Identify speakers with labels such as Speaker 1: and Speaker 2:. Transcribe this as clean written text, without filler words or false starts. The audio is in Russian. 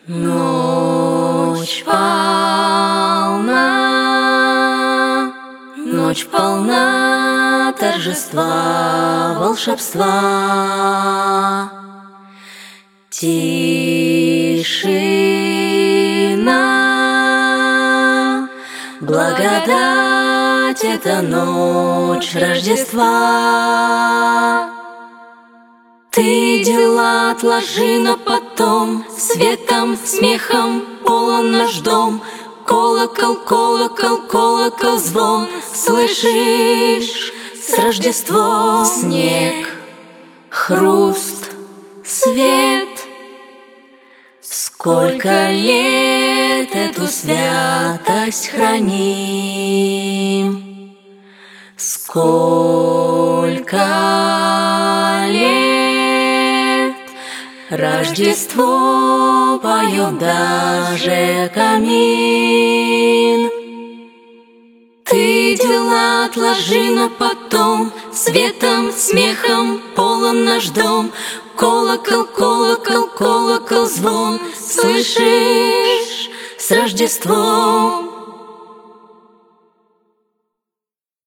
Speaker 1: Ночь полна торжества, волшебства. Тишина, благодать — это ночь Рождества. Ты дела отложи на потом, светом, смехом полон наш дом. Колокол, колокол, колокол звон, слышишь, с Рождеством. Снег, хруст, свет. Сколько лет эту святость храним, сколько лет Рождество поет даже камин. Ты дела отложи на потом, светом, смехом полон наш дом. Колокол, колокол, колокол звон, слышишь, с Рождеством.